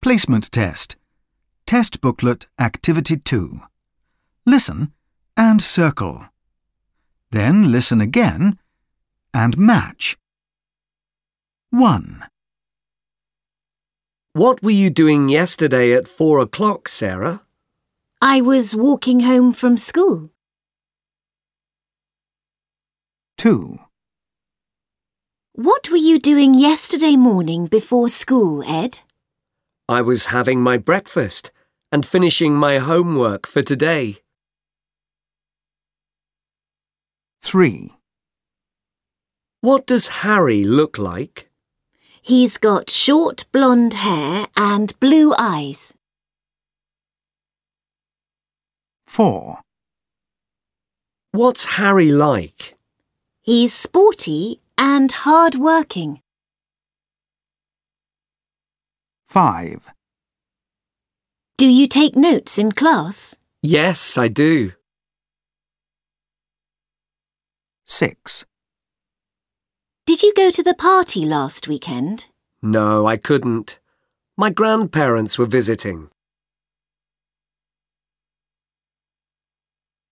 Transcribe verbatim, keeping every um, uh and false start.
Placement test. Test booklet Activity two. Listen and circle. Then listen again and match. one. What were you doing yesterday at four o'clock, Sarah? I was walking home from school. two. What were you doing yesterday morning before school, Ed? I was having my breakfast and finishing my homework for today. three. What does Harry look like? He's got short blonde hair and blue eyes. four. What's Harry like? He's sporty and hard-working. five. Do you take notes in class? Yes, I do. six. Did you go to the party last weekend? No, I couldn't. My grandparents were visiting.